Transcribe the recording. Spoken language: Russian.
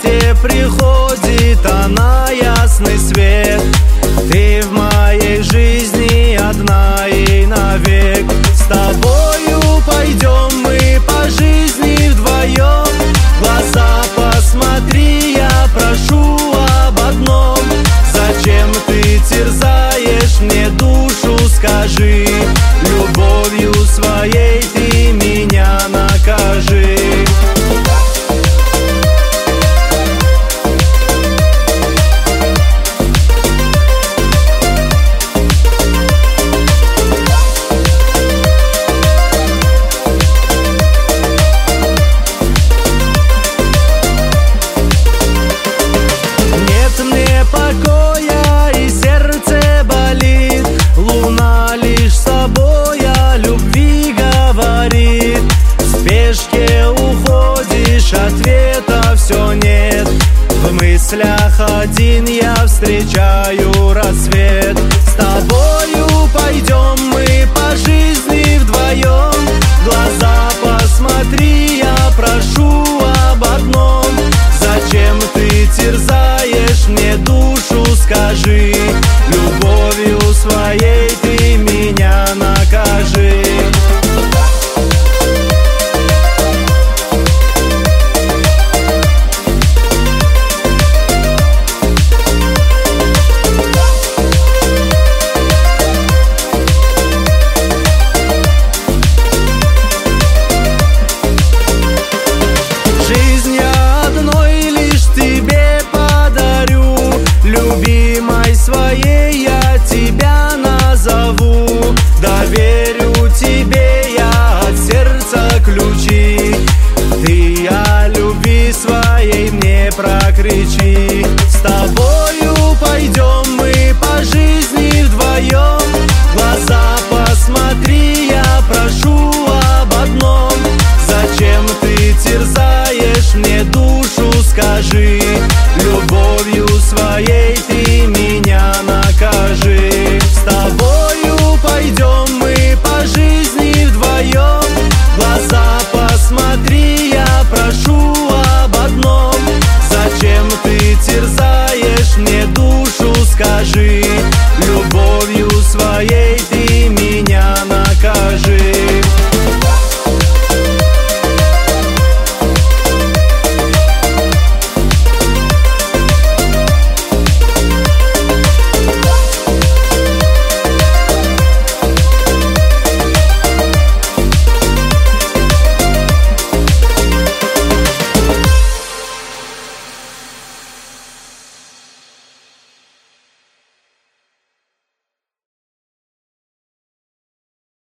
счастье приходит, а на ясный свет. Ты в моей жизни одна и навек. С тобою пойдем мы по жизни вдвоем. В глаза посмотри, я прошу об одном. Зачем ты терзаешь мне душу, скажи? Любовью своей ты меня накажи. Покоя и сердце болит, луна лишь собой о любви говорит. В спешке уходишь, ответа все нет. В мыслях один я встречаю рассвет. С тобою пойдем мы по жизни вдвоем. В глаза посмотри, я прошу об одном. Зачем ты терзаешь мне душу, скажи? Любовью своей ты меня накажи. Жизнь я одной лишь тебе подарю, любимой своей я тебя назову. Доверю тебе я от сердца ключи, ты о любви своей мне прокричи. С тобою пойдем мы по жизни вдвоем. В глаза посмотри, я прошу об одном. Зачем ты терзаешь мне душу, скажи?